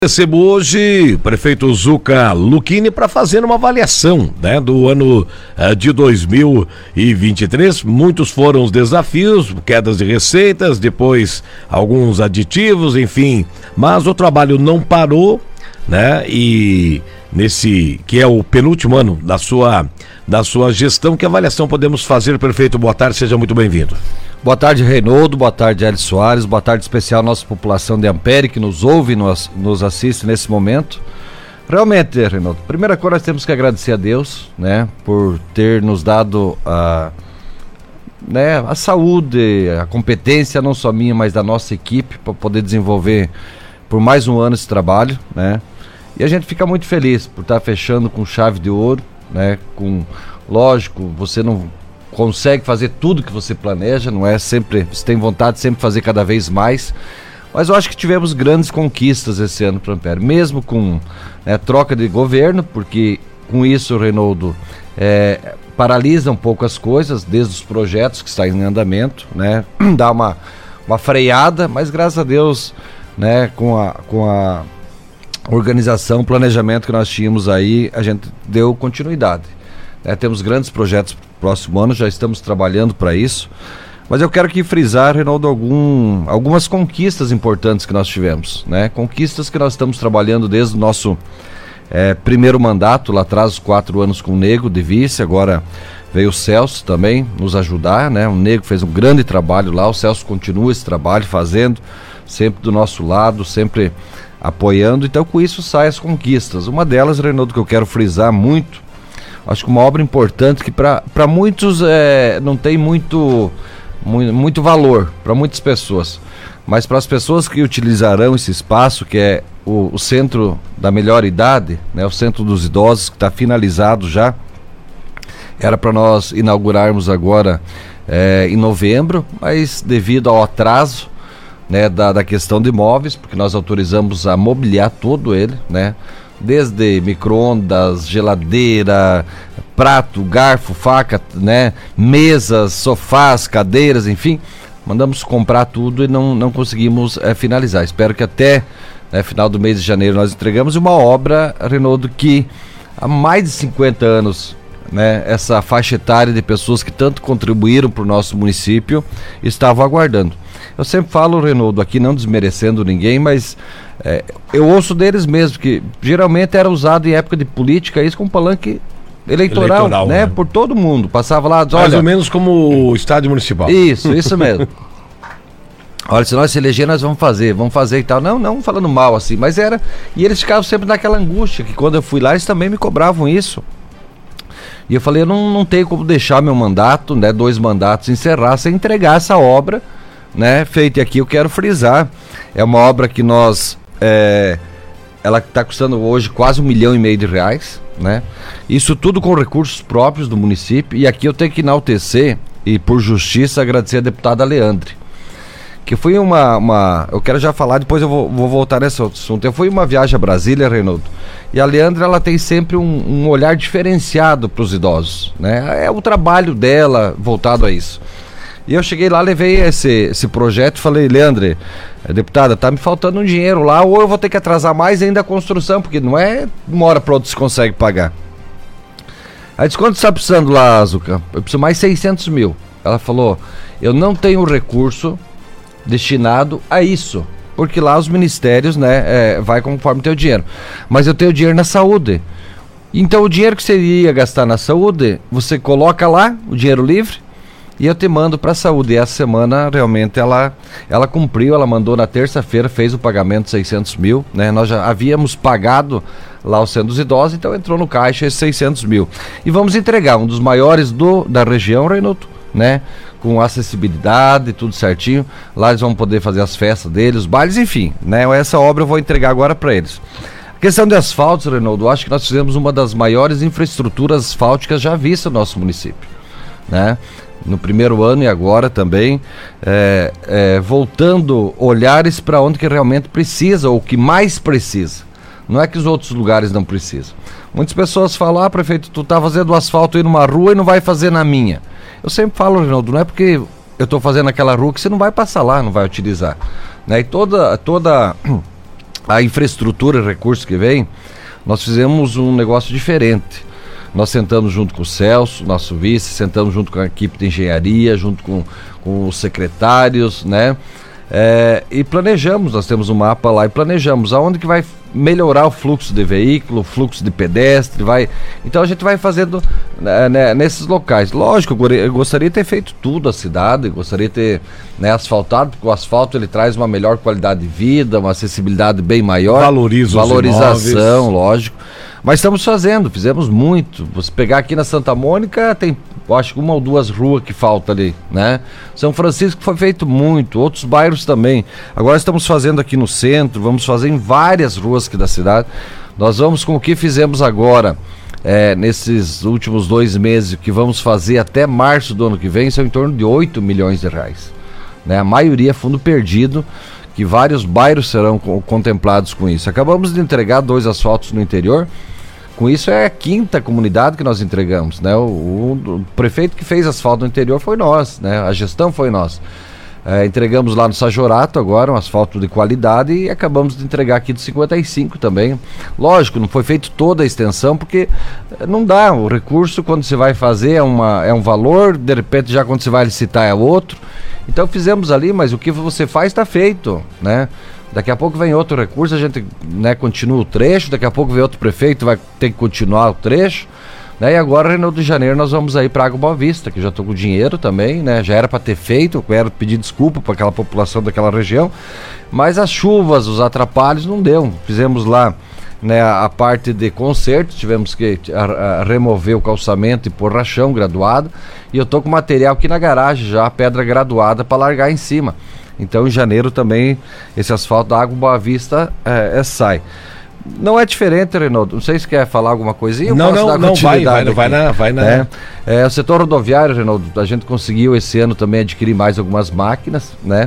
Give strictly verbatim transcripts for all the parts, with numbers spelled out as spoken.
Recebo hoje o prefeito Zuca Lucchini para fazer uma avaliação, né, do ano uh, de dois mil e vinte e três. Muitos foram os desafios, quedas de receitas, depois alguns aditivos, enfim. Mas o trabalho não parou, né? E nesse que é o penúltimo ano da sua, da sua gestão, que avaliação podemos fazer, prefeito? Boa tarde, seja muito bem-vindo. Boa tarde, Reinaldo, boa tarde, Hélio Soares, boa tarde especial à nossa população de Ampere, que nos ouve e nos, nos assiste nesse momento. Realmente, Reinaldo, primeira coisa, nós temos que agradecer a Deus, né, por ter nos dado a, né, a saúde, a competência, não só minha, mas da nossa equipe, para poder desenvolver por mais um ano esse trabalho, né, e a gente fica muito feliz por estar fechando com chave de ouro, né, com, lógico, você não consegue fazer tudo que você planeja, não é sempre, você tem vontade de sempre fazer cada vez mais, mas eu acho que tivemos grandes conquistas esse ano para a Ampere, mesmo com, né, troca de governo, porque com isso, Reinaldo, é, paralisa um pouco as coisas, desde os projetos que estão em andamento, né, dá uma, uma freada, mas graças a Deus, né, com a, com a organização, planejamento que nós tínhamos aí, a gente deu continuidade. É, temos grandes projetos para o próximo ano, já estamos trabalhando para isso, mas eu quero aqui frisar, Reinaldo, algum, algumas conquistas importantes que nós tivemos, né? Conquistas que nós estamos trabalhando desde o nosso é, primeiro mandato, lá atrás, os quatro anos com o Nego de vice, agora veio o Celso também nos ajudar, né? O Nego fez um grande trabalho lá, o Celso continua esse trabalho fazendo, sempre do nosso lado, sempre apoiando, então com isso saem as conquistas. Uma delas, Reinaldo, que eu quero frisar muito, acho que uma obra importante que para muitos é, não tem muito, muito, muito valor, para muitas pessoas, mas para as pessoas que utilizarão esse espaço, que é o, o Centro da Melhor Idade, né, o Centro dos Idosos, que está finalizado já, era para nós inaugurarmos agora é, em novembro, mas devido ao atraso, né, da, da questão de imóveis, porque nós autorizamos a mobiliar todo ele, né, desde micro-ondas, geladeira, prato, garfo, faca, né, mesas, sofás, cadeiras, enfim, mandamos comprar tudo e não, não conseguimos é, finalizar. Espero que até né, final do mês de janeiro nós entregamos uma obra, Reinaldo, que há mais de cinquenta anos, né, essa faixa etária de pessoas que tanto contribuíram para o nosso município estavam aguardando. Eu sempre falo, Reinaldo, aqui não desmerecendo ninguém, mas é, eu ouço deles mesmo, que geralmente era usado em época de política, isso com palanque eleitoral, eleitoral né, né, por todo mundo, passava lá, diz, olha, mais ou menos como o estádio municipal. Isso, isso mesmo. Olha, se nós se eleger, nós vamos fazer, vamos fazer e tal. Não, não falando mal assim, mas era, e eles ficavam sempre naquela angústia, que quando eu fui lá, eles também me cobravam isso. E eu falei, eu não, não tenho como deixar meu mandato, né, dois mandatos encerrar, sem entregar essa obra, né, feita aqui. Eu quero frisar, é uma obra que nós, é, ela está custando hoje quase um milhão e meio de reais, né, isso tudo com recursos próprios do município, e aqui eu tenho que enaltecer, e por justiça agradecer a deputada Leandre, que foi uma, uma eu quero já falar, depois eu vou, vou voltar nesse assunto. Eu fui uma viagem a Brasília, Reinaldo, e a Leandra, ela tem sempre um, um olhar diferenciado para os idosos, né? É o trabalho dela voltado a isso. E eu cheguei lá, levei esse, esse projeto e falei, Leandre, deputada, tá me faltando um dinheiro lá, ou eu vou ter que atrasar mais ainda a construção, porque não é uma hora para outra se consegue pagar. Aí disse, quanto você está precisando lá, Zuca? Eu preciso mais seiscentos mil. Ela falou, eu não tenho recurso destinado a isso, porque lá os ministérios, né, é, vai conforme o teu dinheiro, mas eu tenho dinheiro na saúde, então o dinheiro que você iria gastar na saúde, você coloca lá, o dinheiro livre, e eu te mando para a saúde. E essa semana realmente ela, ela cumpriu, ela mandou na terça-feira, fez o pagamento de seiscentos mil, né, nós já havíamos pagado lá o Centro dos Idosos, então entrou no caixa esses seiscentos mil, e vamos entregar um dos maiores do, da região, Reinaldo, né, com acessibilidade, tudo certinho. Lá eles vão poder fazer as festas deles, os bailes, enfim, né, essa obra eu vou entregar agora para eles. A questão de asfaltos, Reinaldo, eu acho que nós fizemos uma das maiores infraestruturas asfálticas já vistas no nosso município, né, no primeiro ano e agora também, é, é, voltando olhares para onde que realmente precisa, ou que mais precisa. Não é que os outros lugares não precisam. Muitas pessoas falam, ah, prefeito, tu tá fazendo asfalto aí numa rua e não vai fazer na minha. Eu sempre falo, Reinaldo, não é porque eu estou fazendo aquela rua que você não vai passar lá, não vai utilizar, né? E toda, toda a infraestrutura e recursos que vem, nós fizemos um negócio diferente. Nós sentamos junto com o Celso, nosso vice, sentamos junto com a equipe de engenharia, junto com, com os secretários, né? É, e planejamos, nós temos um mapa lá e planejamos aonde que vai melhorar o fluxo de veículo, o fluxo de pedestre, vai... Então a gente vai fazendo né, nesses locais. Lógico, eu gostaria de ter feito tudo a cidade, gostaria de ter né, asfaltado, porque o asfalto ele traz uma melhor qualidade de vida, uma acessibilidade bem maior. Valoriza valorização, lógico. Mas estamos fazendo, fizemos muito. Você pegar aqui na Santa Mônica, tem, eu acho que uma ou duas ruas que falta ali, né? São Francisco foi feito muito, outros bairros também. Agora estamos fazendo aqui no centro, vamos fazer em várias ruas aqui da cidade. Nós vamos com o que fizemos agora, é, nesses últimos dois meses, que vamos fazer até março do ano que vem, são em torno de oito milhões de reais. Né? A maioria é fundo perdido, que vários bairros serão co- contemplados com isso. Acabamos de entregar dois asfaltos no interior. Com isso é a quinta comunidade que nós entregamos, né? O, o, o prefeito que fez asfalto no interior foi nós, né? A gestão foi nós. É, entregamos lá no Sajorato agora um asfalto de qualidade e acabamos de entregar aqui de cinquenta e cinco também. Lógico, não foi feito toda a extensão porque não dá, o recurso quando você vai fazer é, uma, é um valor, de repente já quando você vai licitar é outro. Então fizemos ali, mas o que você faz está feito, né? Daqui a pouco vem outro recurso, a gente né, continua o trecho, daqui a pouco vem outro prefeito, vai ter que continuar o trecho, né? E agora, Reinaldo de Janeiro, nós vamos aí para Água Boa Vista, que já estou com dinheiro também, né? Já era para ter feito, eu quero pedir desculpa para aquela população daquela região, mas as chuvas, os atrapalhos não deu. Fizemos lá né, a parte de conserto, tivemos que a, a remover o calçamento e pôr rachão graduado, e eu estou com material aqui na garagem já, pedra graduada para largar em cima. Então em janeiro também esse asfalto da Água Boa Vista é, é, sai. Não é diferente, Reinaldo. Não sei se quer falar alguma coisinha. Não, não, não, vai, vai, vai na, vai na... É, é, o setor rodoviário, Reinaldo, a gente conseguiu esse ano também adquirir mais algumas máquinas, né?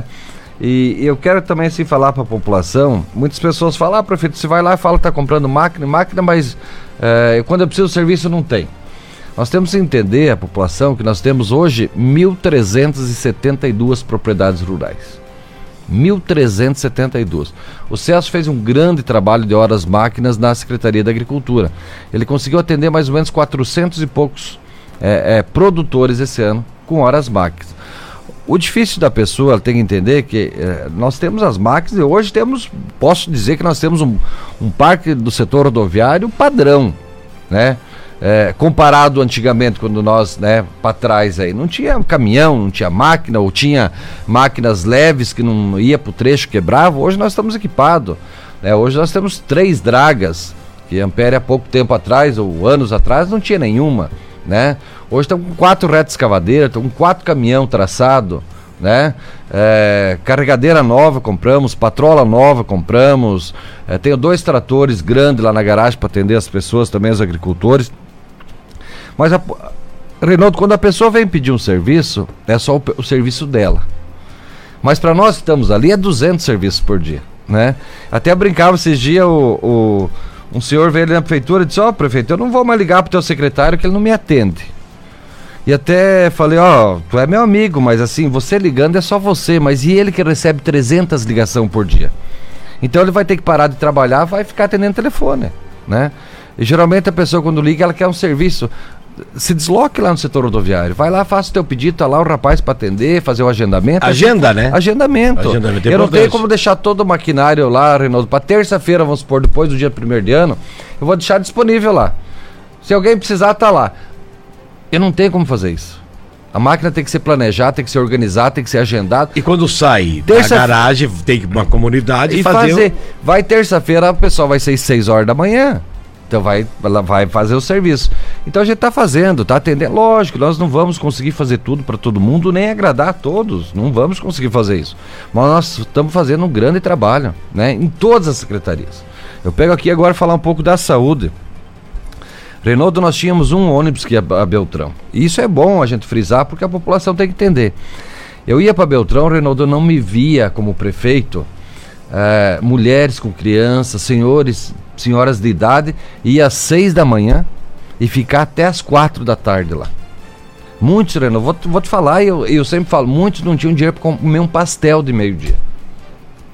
E, e eu quero também assim falar para a população, muitas pessoas falam, ah, prefeito, você vai lá e fala que está comprando máquina, máquina, mas é, quando eu preciso do serviço não tem. Nós temos que entender, a população, que nós temos hoje mil trezentas e setenta e duas propriedades rurais. mil trezentas e setenta e duas. O Celso fez um grande trabalho de horas máquinas na Secretaria da Agricultura. Ele conseguiu atender mais ou menos quatrocentos e poucos é, é, produtores esse ano com horas máquinas. O difícil da pessoa, ela tem que entender que é, nós temos as máquinas e hoje temos, posso dizer que nós temos um, um parque do setor rodoviário padrão, né? É, comparado antigamente, quando nós, né, para trás aí, não tinha caminhão, não tinha máquina, ou tinha máquinas leves que não ia para o trecho, quebrava. Hoje nós estamos equipados, né? Hoje nós temos três dragas, que a Ampere há pouco tempo atrás, ou anos atrás, não tinha nenhuma, né? Hoje estamos com quatro retas escavadeiras, estamos com quatro caminhão traçado, né? É, carregadeira nova compramos, patrola nova compramos, é, tenho dois tratores grandes lá na garagem para atender as pessoas, também os agricultores. Mas, a, Reinaldo, quando a pessoa vem pedir um serviço, é só o, o serviço dela. Mas para nós que estamos ali, é duzentos serviços por dia, né? Até brincava esses dias, o, o, um senhor veio ali na prefeitura e disse, ó, oh, prefeito, eu não vou mais ligar pro teu secretário que ele não me atende. E até falei, ó, oh, tu é meu amigo, mas assim, você ligando é só você, mas e ele que recebe trezentas ligações por dia? Então ele vai ter que parar de trabalhar, vai ficar atendendo telefone, né? E geralmente a pessoa quando liga, ela quer um serviço. Se desloque lá no setor rodoviário, vai lá, faça o teu pedido, tá lá o rapaz para atender, fazer o agendamento. Agenda, né? Agendamento. Agendamento eu não tenho como deixar todo o maquinário lá, Reinaldo, para terça-feira, vamos supor, depois do dia primeiro de ano, eu vou deixar disponível lá. Se alguém precisar, tá lá. Eu não tenho como fazer isso. A máquina tem que ser planejada, tem que ser organizada, tem que ser agendada. E quando sai terça... da garagem, tem que ir uma comunidade e fazer... fazer. Um... Vai terça-feira, o pessoal vai sair seis horas da manhã. Então vai, ela vai fazer o serviço. Então a gente está fazendo, está atendendo. Lógico, nós não vamos conseguir fazer tudo para todo mundo, nem agradar a todos. Não vamos conseguir fazer isso. Mas nós estamos fazendo um grande trabalho, né? Em todas as secretarias. Eu pego aqui agora falar um pouco da saúde. Reinaldo, nós tínhamos um ônibus que ia a Beltrão. E isso é bom a gente frisar, porque a população tem que entender. Eu ia para Beltrão, Reinaldo, eu não me via como prefeito, é, mulheres com crianças, senhores, senhoras de idade, ia às seis da manhã e ficar até às quatro da tarde lá. Muitos, Reinaldo, vou, vou te falar, eu, eu sempre falo, muitos não tinham dinheiro para comer um pastel de meio-dia.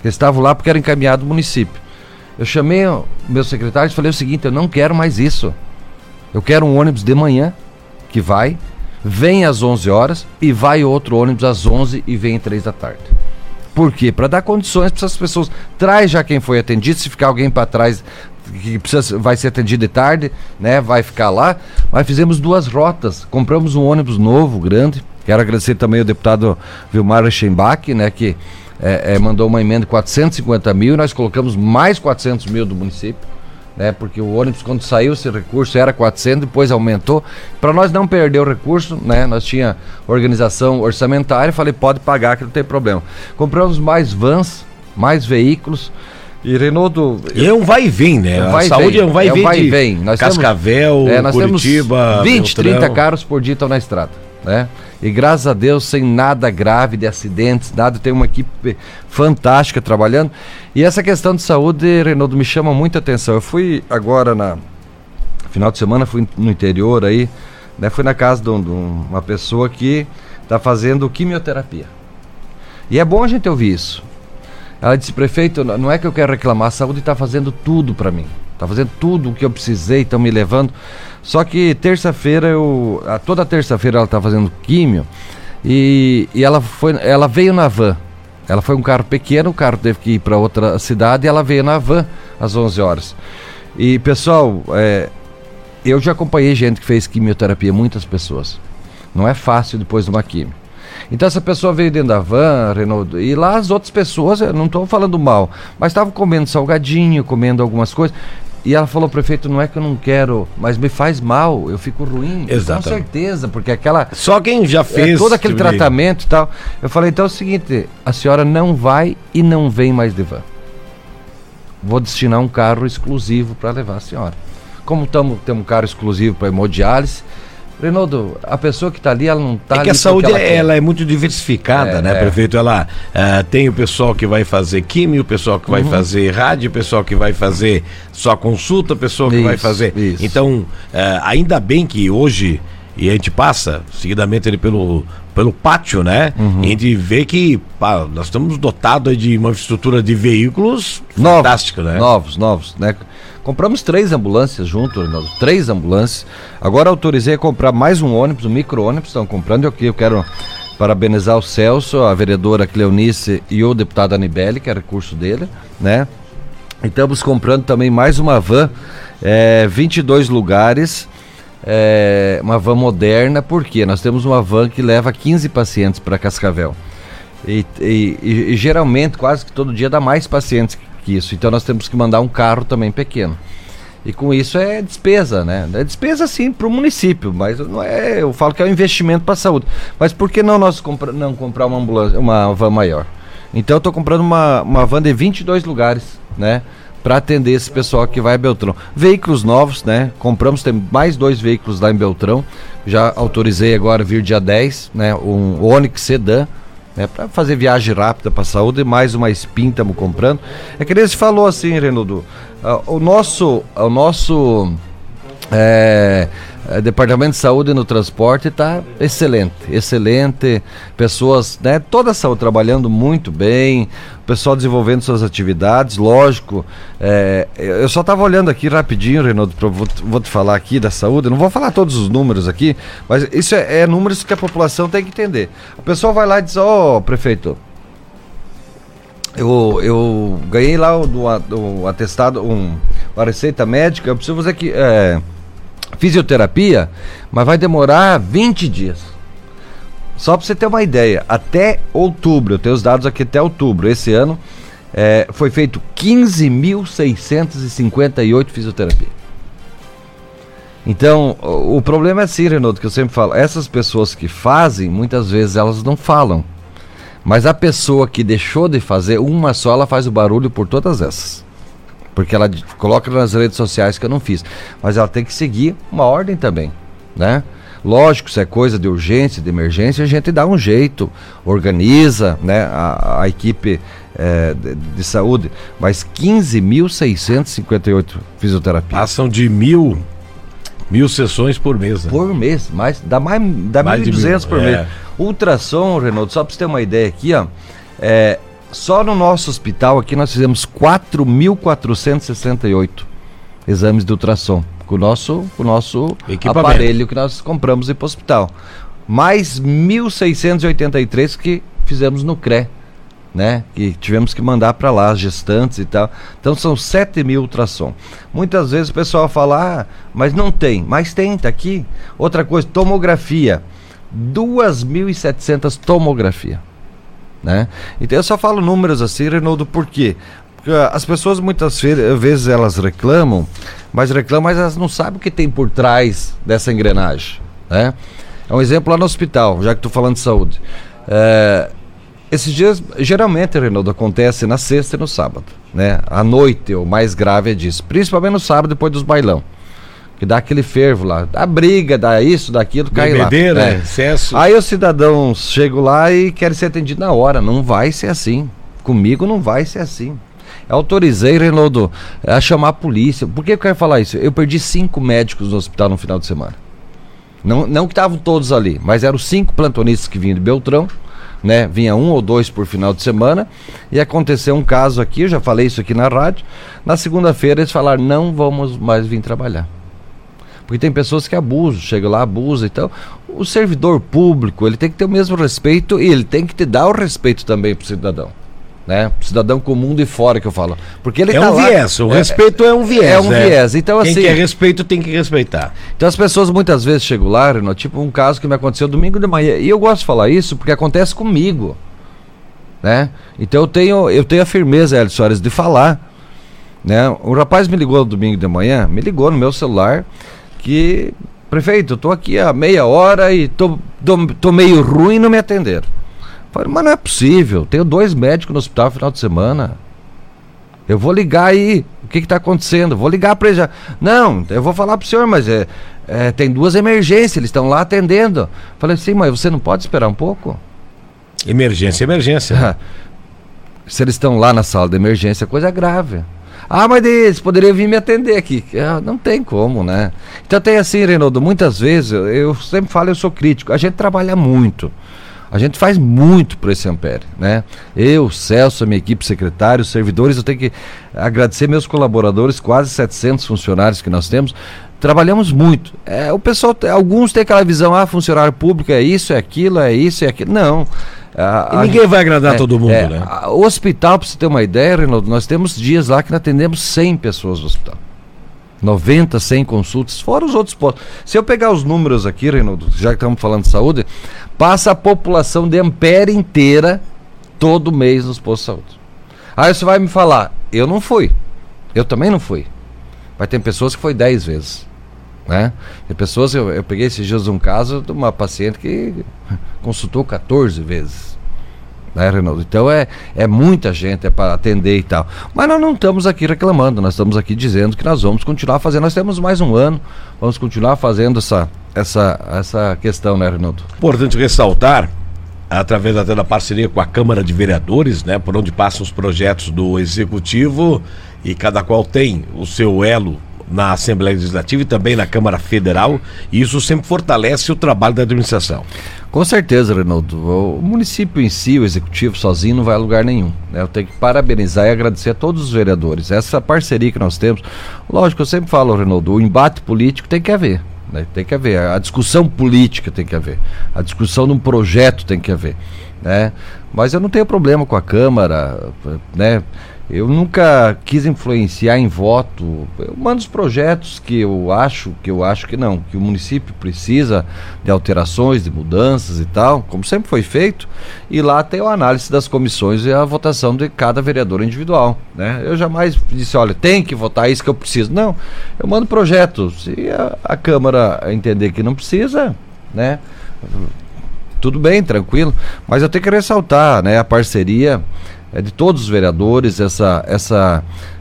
que estavam lá porque era encaminhado do município. Eu chamei o meu secretário e falei o seguinte: eu não quero mais isso. Eu quero um ônibus de manhã que vai, vem às onze horas e vai outro ônibus às onze e vem às três da tarde. Por quê? Para dar condições para essas pessoas. Traz já quem foi atendido, se ficar alguém para trás que precisa, vai ser atendido de tarde, né? Vai ficar lá. Mas fizemos duas rotas, compramos um ônibus novo, grande. Quero agradecer também ao deputado Vilmar Reichenbach, né? Que é, é, mandou uma emenda de quatrocentos e cinquenta mil e nós colocamos mais quatrocentos mil do município. Né, porque o ônibus, quando saiu esse recurso, era quatrocentos, depois aumentou. Para nós não perder o recurso, né, nós tinha organização orçamentária, falei, pode pagar que não tem problema. Compramos mais vans, mais veículos. E Reinaldo... E é um vai e vem, né? É um vai a saúde vem, é um vai e é um vem vai de e vem. Nós Cascavel, temos, é, nós Curitiba, temos vinte, Beltrão. trinta carros por dia estão na estrada, né? E graças a Deus, sem nada grave de acidentes, nada, tem uma equipe fantástica trabalhando. E essa questão de saúde, Reinaldo, me chama muita atenção. Eu fui agora, na final de semana, fui no interior aí, né? Fui na casa de, um, de uma pessoa que está fazendo quimioterapia. E é bom a gente ouvir isso. Ela disse, prefeito, não é que eu quero reclamar, a saúde está fazendo tudo para mim. Está fazendo tudo o que eu precisei, estão me levando. Só que terça-feira, eu toda terça-feira ela está fazendo químio e, e ela, foi, ela veio na van. Ela foi um carro pequeno, o carro teve que ir para outra cidade e ela veio na van às onze horas. E pessoal, é, eu já acompanhei gente que fez quimioterapia, muitas pessoas. Não é fácil depois de uma químio. Então essa pessoa veio dentro da van, Reinaldo, e lá as outras pessoas, eu não estou falando mal, mas estavam comendo salgadinho, comendo algumas coisas. E ela falou, prefeito, não é que eu não quero, mas me faz mal, eu fico ruim. Exato. Com certeza, porque aquela... Só quem já fez... É, todo aquele tipo tratamento de... e tal. Eu falei, então é o seguinte, a senhora não vai e não vem mais de van. Vou destinar um carro exclusivo para levar a senhora. Como tamo, temos um carro exclusivo para hemodiálise, Reinaldo, a pessoa que está ali, ela não está ali. É que a saúde ela, é, ela é muito diversificada, é, né, é. prefeito? Ela uh, tem o pessoal que vai fazer químio, o pessoal que vai uhum. fazer rádio, o pessoal que vai fazer só consulta, o pessoal que isso, vai fazer. Isso. Então, uh, ainda bem que hoje, e a gente passa seguidamente ali pelo, pelo pátio, né? Uhum. E a gente vê que pá, nós estamos dotados de uma infraestrutura de veículos novos, fantástico, né? Novos, novos, né? Compramos três ambulâncias junto, Reinaldo, três ambulâncias. Agora autorizei a comprar mais um ônibus, um micro-ônibus, estão comprando. Aqui eu quero parabenizar o Celso, a vereadora Cleonice e o deputado Anibele, que é recurso dele, né? E estamos comprando também mais uma van, é, vinte e dois lugares, é, uma van moderna, porque nós temos uma van que leva quinze pacientes para Cascavel. E, e, e, e geralmente, quase que todo dia, dá mais pacientes que isso. Então nós temos que mandar um carro também pequeno. E com isso é despesa, né? É despesa sim para o município, mas não é, eu falo que é um investimento para a saúde. Mas por que não nós compra, não comprar uma ambulância, uma van maior? Então eu estou comprando uma, uma van de vinte e dois lugares, né? Para atender esse pessoal que vai a Beltrão. Veículos novos, né? Compramos, tem mais dois veículos lá em Beltrão. Já autorizei agora vir dia dez, né? Um Onix Sedan, né, para fazer viagem rápida para a saúde, mais uma Spin estamos comprando. É que nem se falou assim, Reinaldo, uh, o nosso, o nosso é, é, departamento de saúde no transporte está excelente, excelente, pessoas, né, toda a saúde trabalhando muito bem, o pessoal desenvolvendo suas atividades, lógico. É, eu só estava olhando aqui rapidinho, Reinaldo, pra, vou, vou te falar aqui da saúde, não vou falar todos os números aqui, mas isso é, é números que a população tem que entender. A pessoa vai lá e diz, ó, oh, prefeito, eu, eu ganhei lá o, do, do atestado, um, uma receita médica, eu preciso fazer aqui, é, fisioterapia, mas vai demorar vinte dias. Só para você ter uma ideia, até outubro, eu tenho os dados aqui até outubro, esse ano, é, foi feito quinze mil seiscentos e cinquenta e oito fisioterapia. Então, o, o problema é assim, Reinaldo, que eu sempre falo, essas pessoas que fazem, muitas vezes elas não falam, mas a pessoa que deixou de fazer, uma só, ela faz o barulho por todas essas. Porque ela coloca nas redes sociais que eu não fiz, mas ela tem que seguir uma ordem também, né? Lógico, se é coisa de urgência, de emergência, a gente dá um jeito, organiza, né, a, a equipe é, de, de saúde, mas quinze mil seiscentos e cinquenta e oito fisioterapias. Passam de mil, mil sessões por mês. Né? Por mês, mais, dá mais, dá mais mil e duzentos por mês. É. Ultrassom, Reinaldo, só para você ter uma ideia aqui, ó, é, Só no nosso hospital aqui nós fizemos quatro mil quatrocentos e sessenta e oito exames de ultrassom com o nosso, com o nosso aparelho que nós compramos para o hospital. Mais mil seiscentos e oitenta e três que fizemos no C R E, né? Que tivemos que mandar para lá as gestantes e tal. Então são sete mil ultrassom. Muitas vezes o pessoal fala, ah, mas não tem. Mas tem, tá aqui. Outra coisa, tomografia. duas mil e setecentas tomografia. Né? Então eu só falo números assim, Reinaldo, por quê? Porque as pessoas muitas vezes elas reclamam, mas reclamam, mas elas não sabem o que tem por trás dessa engrenagem, né? É um exemplo lá no hospital, já que estou falando de saúde. É, esses dias, geralmente, Reinaldo, acontece na sexta e no sábado, né? À noite, o mais grave é disso, principalmente no sábado, depois dos bailão. Que dá aquele fervo lá, dá briga, dá isso, dá aquilo, cai lá. Bebedeira, né? excesso. Aí os cidadãos chegam lá e querem ser atendidos na hora. Não vai ser assim. Comigo não vai ser assim. Eu autorizei, Reinaldo, a chamar a polícia. Por que eu quero falar isso? Eu perdi cinco médicos no hospital no final de semana. Não, não que estavam todos ali, mas eram cinco plantonistas que vinham de Beltrão, né? Vinha um ou dois por final de semana. E aconteceu um caso aqui, eu já falei isso aqui na rádio. Na segunda-feira eles falaram, não vamos mais vir trabalhar. Porque tem pessoas que abusam, chegam lá, abusam. Então, o servidor público, ele tem que ter o mesmo respeito e ele tem que te dar o respeito também pro cidadão, né? Pro cidadão comum de fora que eu falo. Porque ele é tá um lá, viés, o é, respeito é um viés. É um né? viés. Então, Quem assim, quer respeito tem que respeitar. Então as pessoas muitas vezes chegam lá, Renato, tipo um caso que me aconteceu domingo de manhã. E eu gosto de falar isso porque acontece comigo, né? Então eu tenho, eu tenho a firmeza, Hélio Soares, de falar, né? O rapaz me ligou domingo de manhã, me ligou no meu celular, que, prefeito, eu tô aqui há meia hora e tô, tô, tô meio ruim e não me atenderam. Falei, mas não é possível, tenho dois médicos no hospital no final de semana. Eu vou ligar aí, o que que tá acontecendo? Vou ligar para ele já. Não, eu vou falar pro senhor, mas é, é, tem duas emergências, eles estão lá atendendo. Falei, sim, mas você não pode esperar um pouco? Emergência, emergência. Se eles estão lá na sala de emergência, é coisa grave. Ah, mas eles poderiam vir me atender aqui. Ah, não tem como, né? Então tem assim, Reinaldo, muitas vezes, eu, eu sempre falo, eu sou crítico, a gente trabalha muito. A gente faz muito por esse Ampere, né? Eu, Celso, a minha equipe secretária, os servidores, eu tenho que agradecer meus colaboradores, quase setecentos funcionários que nós temos. Trabalhamos muito. É, o pessoal, alguns têm aquela visão, ah, funcionário público é isso, é aquilo, é isso, é aquilo. Não. A, e ninguém a, vai agradar é, todo mundo, é, né? A, o hospital, para você ter uma ideia, Reinaldo, nós temos dias lá que nós atendemos cem pessoas no hospital. noventa, cem consultas, fora os outros postos. Se eu pegar os números aqui, Reinaldo, já que estamos falando de saúde, passa a população de Ampere inteira todo mês nos postos de saúde. Aí você vai me falar, eu não fui. Eu também não fui. Mas tem pessoas que foi dez vezes. Né? Tem pessoas, eu, eu peguei esses dias um caso de uma paciente que consultou quatorze vezes. Né, Reinaldo? Então é, é muita gente, é para atender e tal. Mas nós não estamos aqui reclamando, nós estamos aqui dizendo que nós vamos continuar fazendo. Nós temos mais um ano, vamos continuar fazendo essa, essa, essa questão, né, Reinaldo? Importante ressaltar, através até da parceria com a Câmara de Vereadores, né, por onde passam os projetos do Executivo, e cada qual tem o seu elo na Assembleia Legislativa e também na Câmara Federal, e isso sempre fortalece o trabalho da administração. Com certeza, Reinaldo. O município em si, o executivo sozinho, não vai a lugar nenhum, né? Eu tenho que parabenizar e agradecer a todos os vereadores. Essa parceria que nós temos, lógico, eu sempre falo, Reinaldo, o embate político tem que haver, né? Tem que haver, a discussão política tem que haver, a discussão de um projeto tem que haver, né? Mas eu não tenho problema com a Câmara, né? Eu nunca quis influenciar em voto. Eu mando os projetos que eu acho, que eu acho que não, que o município precisa de alterações, de mudanças e tal, como sempre foi feito, e lá tem a análise das comissões e a votação de cada vereador individual, né? Eu jamais disse, olha, tem que votar isso que eu preciso. Não, eu mando projetos. Se a, a Câmara entender que não precisa, né? Tudo bem, tranquilo, mas eu tenho que ressaltar, né, a parceria é de todos os vereadores, essa, essa,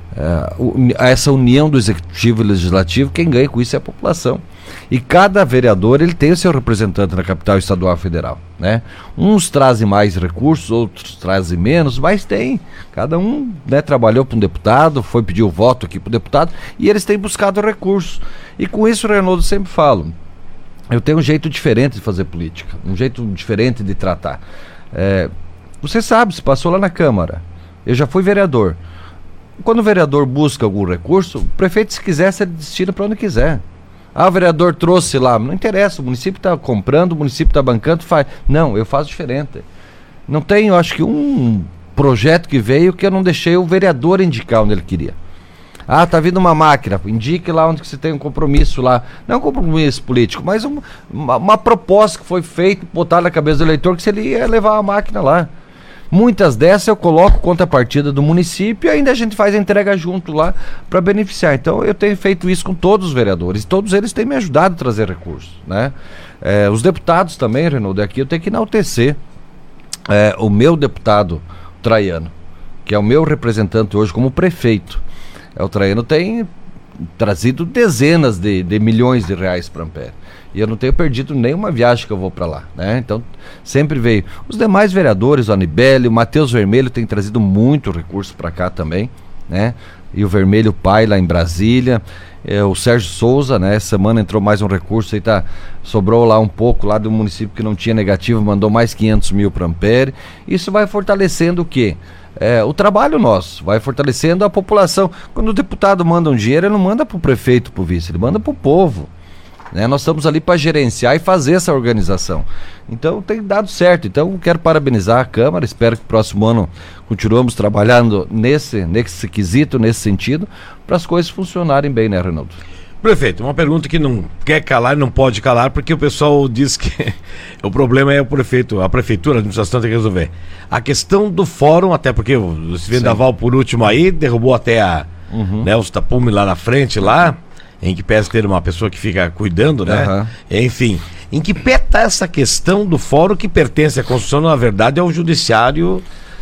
uh, essa união do Executivo e Legislativo. Quem ganha com isso é a população. E cada vereador ele tem o seu representante na capital estadual e federal, né? Uns trazem mais recursos, outros trazem menos, mas tem. Cada um, né, trabalhou para um deputado, foi pedir o voto aqui para o deputado, e eles têm buscado recursos. E com isso, Reinaldo, sempre falo, eu tenho um jeito diferente de fazer política, um jeito diferente de tratar. É, Você sabe, se passou lá na Câmara. Eu já fui vereador. Quando o vereador busca algum recurso, o prefeito, se quiser, se ele destina para onde quiser. Ah, o vereador trouxe lá. Não interessa, o município está comprando, o município está bancando, faz. Não, eu faço diferente. Não tem, eu acho que um projeto que veio que eu não deixei o vereador indicar onde ele queria. Ah, tá vindo uma máquina, indique lá onde que você tem um compromisso lá. Não um compromisso político, mas um, uma, uma proposta que foi feita, botar na cabeça do eleitor que se ele ia levar a máquina lá. Muitas dessas eu coloco contrapartida do município e ainda a gente faz a entrega junto lá para beneficiar. Então eu tenho feito isso com todos os vereadores. Todos eles têm me ajudado a trazer recursos, né? É, os deputados também, Reinaldo, aqui eu tenho que enaltecer é, o meu deputado Traiano, que é o meu representante hoje como prefeito. É, o Traiano tem trazido dezenas de, de milhões de reais para Ampere. E eu não tenho perdido nenhuma viagem que eu vou para lá, né? Então, sempre veio. Os demais vereadores, o Anibele, o Matheus Vermelho tem trazido muito recurso para cá também, né? E o Vermelho Pai lá em Brasília. É, o Sérgio Souza, né? Essa semana entrou mais um recurso aí, tá? Sobrou lá um pouco, lá do município que não tinha negativo, mandou mais quinhentos mil para Ampere. Isso vai fortalecendo o quê? É, o trabalho nosso, vai fortalecendo a população. Quando o deputado manda um dinheiro, ele não manda para o prefeito, para o vice, ele manda para o povo. Né? Nós estamos ali para gerenciar e fazer essa organização. Então tem dado certo. Então quero parabenizar a Câmara, espero que no próximo ano continuamos trabalhando nesse, nesse quesito, nesse sentido, para as coisas funcionarem bem, né, Reinaldo? Prefeito, uma pergunta que não quer calar e não pode calar, porque o pessoal diz que o problema é o prefeito, a prefeitura, a administração tem que resolver. A questão do fórum, até porque o Vendaval, por último aí, derrubou até a, uhum. né, os tapumes lá na frente, lá, em que pese ter uma pessoa que fica cuidando, né? Uhum. Enfim, em que pé está essa questão do fórum que pertence à Constituição, na verdade, ao Judiciário.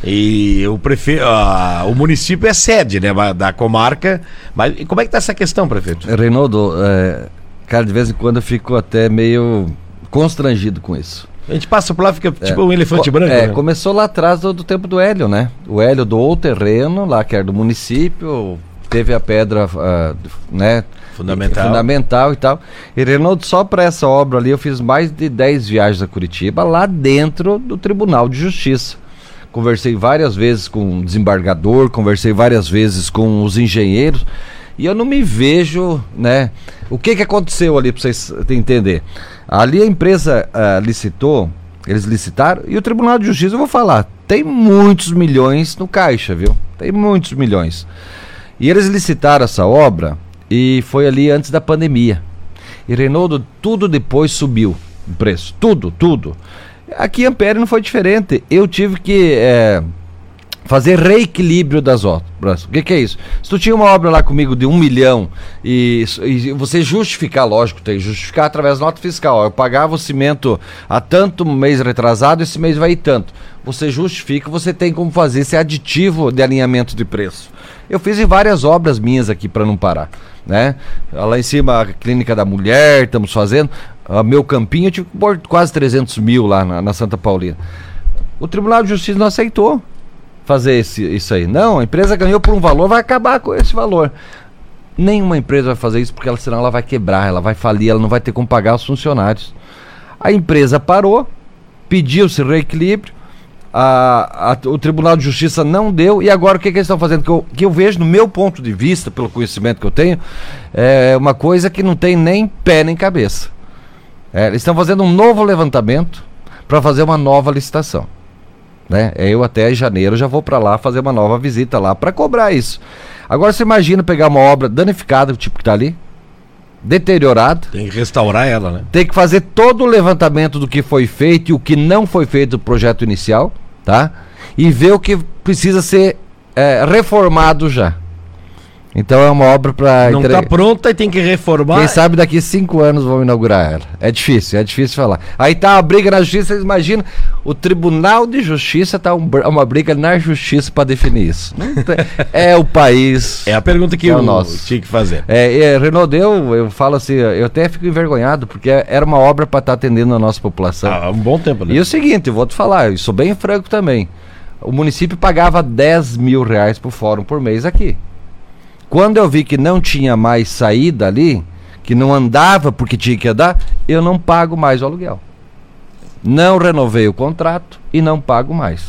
E o prefeito, uh, o município é sede, né, da comarca. Mas como é que está essa questão, prefeito? Reinaldo, é, cara, de vez em quando eu fico até meio constrangido com isso. A gente passa por lá, fica tipo é, um elefante co- branco. É, né? Começou lá atrás do, do tempo do Hélio, né? O Hélio doou o terreno lá, que era do município, teve a pedra, uh, né? Fundamental. Fundamental e tal. E, Reinaldo, só para essa obra ali eu fiz mais de dez viagens a Curitiba, lá dentro do Tribunal de Justiça. Conversei várias vezes com o desembargador, conversei várias vezes com os engenheiros, e eu não me vejo, né? O que que aconteceu ali, para vocês entenderem? Ali a empresa uh, licitou, eles licitaram, e o Tribunal de Justiça, eu vou falar, tem muitos milhões no caixa, viu? Tem muitos milhões. E eles licitaram essa obra, e foi ali antes da pandemia. E, Reinaldo, tudo depois subiu o preço, tudo, tudo. Aqui em Ampere não foi diferente. Eu tive que é, fazer reequilíbrio das obras. O que, que é isso? Se tu tinha uma obra lá comigo de um milhão e, e você justificar, lógico, tem que justificar através da nota fiscal. Eu pagava o cimento há tanto mês retrasado, esse mês vai ir tanto. Você justifica, você tem como fazer esse aditivo de alinhamento de preço. Eu fiz em várias obras minhas aqui para não parar, né? Lá em cima a Clínica da Mulher, estamos fazendo. Uh, meu campinho, eu tive que pôr quase trezentos mil lá na, na Santa Paulina. O Tribunal de Justiça não aceitou fazer esse, isso aí. Não, a empresa ganhou por um valor, vai acabar com esse valor. Nenhuma empresa vai fazer isso, porque ela, senão ela vai quebrar, ela vai falir, ela não vai ter como pagar os funcionários. A empresa parou, pediu-se reequilíbrio, a, a, o Tribunal de Justiça não deu, e agora o que, que eles estão fazendo? Que eu, que eu vejo, no meu ponto de vista, pelo conhecimento que eu tenho, é uma coisa que não tem nem pé nem cabeça. É, eles estão fazendo um novo levantamento para fazer uma nova licitação, né? Eu até em janeiro já vou para lá fazer uma nova visita lá para cobrar isso. Agora você imagina pegar uma obra danificada, o tipo que está ali, deteriorada. Tem que restaurar ela, né? Tem que fazer todo o levantamento do que foi feito e o que não foi feito do projeto inicial, tá? E ver o que precisa ser é, reformado já. Então é uma obra para... Não está pronta e tem que reformar. Quem sabe daqui a cinco anos vão inaugurar ela. É difícil, é difícil falar. Aí tá a briga na justiça, vocês imaginam, o Tribunal de Justiça tá um, uma briga na justiça para definir isso. É o país. É a pergunta que é eu o nosso. tinha que fazer. É, é, Reinaldo, eu, eu falo assim, eu até fico envergonhado, porque era uma obra para estar tá atendendo a nossa população. Há um bom tempo, né? E o seguinte, eu vou te falar, eu sou bem franco também. O município pagava dez mil reais por fórum por mês aqui. Quando eu vi que não tinha mais saída ali, que não andava porque tinha que andar, eu não pago mais o aluguel. Não renovei o contrato e não pago mais.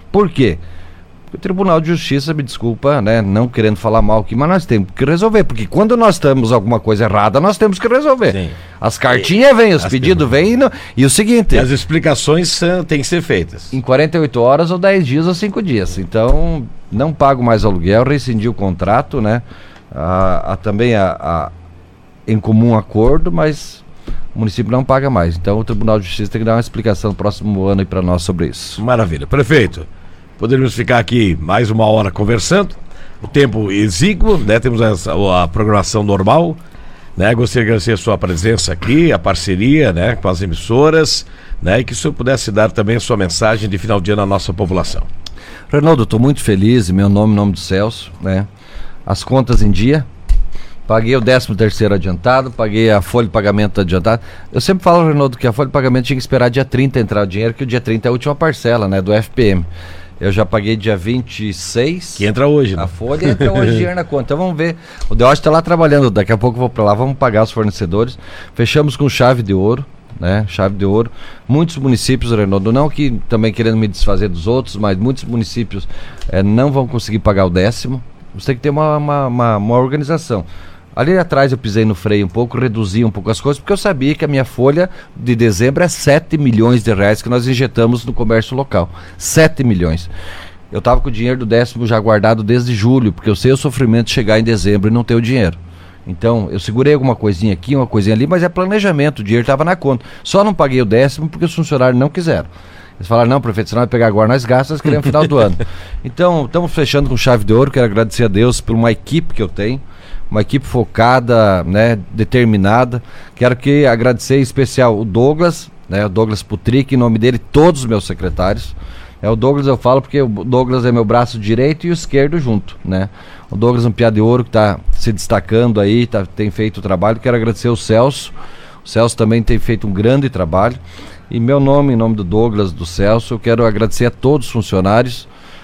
Por quê? O Tribunal de Justiça, me desculpa, né, não querendo falar mal aqui, mas nós temos que resolver, porque quando nós temos alguma coisa errada, nós temos que resolver. Sim. As cartinhas vêm, os pedidos vêm, e, e o seguinte... E as explicações uh, têm que ser feitas. Em quarenta e oito horas, ou dez dias, ou cinco dias. Então, não pago mais aluguel, rescindi o contrato, né, a, a, também a, a, em comum acordo, mas o município não paga mais. Então, o Tribunal de Justiça tem que dar uma explicação no próximo ano aí para nós sobre isso. Maravilha. Prefeito, poderíamos ficar aqui mais uma hora conversando, o tempo exíguo, né? Temos a, a programação normal, né? Gostaria de agradecer a sua presença aqui, a parceria, né, com as emissoras, né? E que o senhor pudesse dar também a sua mensagem de final de ano à nossa população. Reinaldo, estou muito feliz, meu nome, nome do Celso, né? As contas em dia, paguei o décimo terceiro adiantado, paguei a folha de pagamento adiantada. Eu sempre falo, Reinaldo, que a folha de pagamento tinha que esperar dia trinta entrar o dinheiro, que o dia trinta é a última parcela, né, do F P M. Eu já paguei dia vinte e seis. Que entra hoje, né? A folha entra hoje dinheiro na conta. Então vamos ver. O Deote está lá trabalhando. Daqui a pouco eu vou para lá. Vamos pagar os fornecedores. Fechamos com chave de ouro, né? Chave de ouro. Muitos municípios, Reinaldo, não que também querendo me desfazer dos outros, mas muitos municípios é, não vão conseguir pagar o décimo. Você tem que ter uma, uma, uma, uma organização. Ali atrás eu pisei no freio um pouco, reduzi um pouco as coisas, porque eu sabia que a minha folha de dezembro é sete milhões de reais que nós injetamos no comércio local. sete milhões. Eu estava com o dinheiro do décimo já guardado desde julho, porque eu sei o sofrimento de chegar em dezembro e não ter o dinheiro. Então, eu segurei alguma coisinha aqui, uma coisinha ali, mas é planejamento, o dinheiro estava na conta. Só não paguei o décimo porque os funcionários não quiseram. Eles falaram, não, prefeito, senão vai pegar agora, nós gastamos, nós queremos no final do ano. Então, estamos fechando com chave de ouro, quero agradecer a Deus por uma equipe que eu tenho, uma equipe focada, né, determinada. Quero que agradecer em especial o Douglas, né, o Douglas Putric, em nome dele, todos os meus secretários. É, o Douglas eu falo porque o Douglas é meu braço direito e o esquerdo junto, né? O Douglas é um piá de ouro que está se destacando aí, tá, tem feito o trabalho. Quero agradecer o Celso. O Celso também tem feito um grande trabalho. Em meu nome, em nome do Douglas, do Celso, eu quero agradecer a todos os funcionários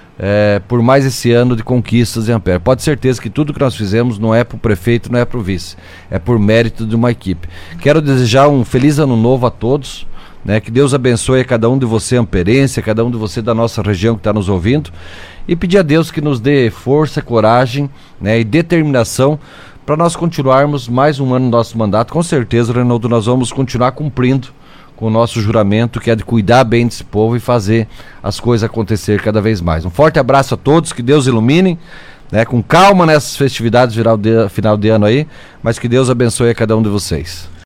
é, por mais esse ano de conquistas em Ampere. Pode ter certeza que tudo que nós fizemos não é para o prefeito, não é para o vice, é por mérito de uma equipe. Quero desejar um feliz ano novo a todos, né? Que Deus abençoe a cada um de você amperense, a cada um de você da nossa região que está nos ouvindo, e pedir a Deus que nos dê força, coragem, né, e determinação para nós continuarmos mais um ano no nosso mandato. Com certeza, Reinaldo, nós vamos continuar cumprindo com o nosso juramento, que é de cuidar bem desse povo e fazer as coisas acontecer cada vez mais. Um forte abraço a todos, que Deus ilumine, né, com calma nessas festividades final de, final de ano aí, mas que Deus abençoe a cada um de vocês.